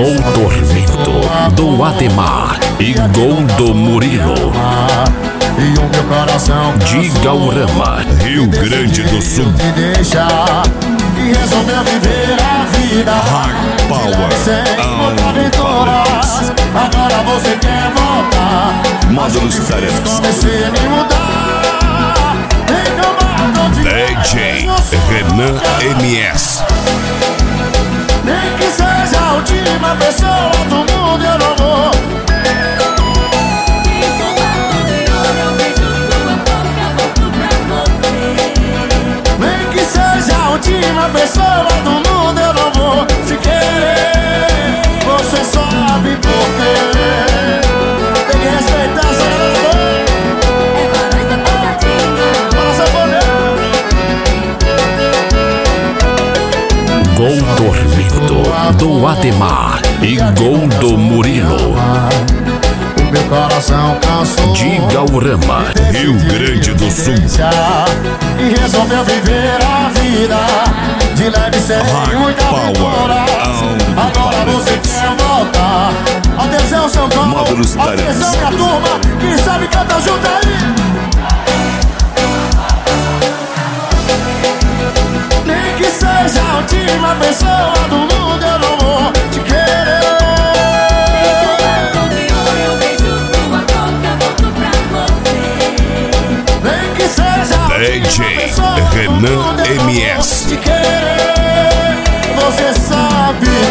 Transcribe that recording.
Gol Tormento do Ademar e gol do Murilo. E o meu coração de Gaurama, Rio Grande do Sul. E resolveu viver a vida Hard Power aventuras. Agora você quer voltar. Módulos Tarefas. Comecei a me mudar. DJ Renan MS. Nem que seja a última pessoa do mundo, eu não vou. Última pessoa do mundo, eu não vou te querer. Você sabe por quê. Tem que respeitar essa Gol Tormento do Ademar e gol do Murilo. O meu coração cansou de Gaurama, Rio Grande do Sul. E resolveu viver a vida de leve sem muita aventura. Agora você quer voltar. Atenção, São Paulo. Módulos Tarefas. Atenção, minha turma, quem sabe canta junto aí. Nem que seja a última pessoa do mundo, eu não vou te querer. DJ Renan MS. Você sabe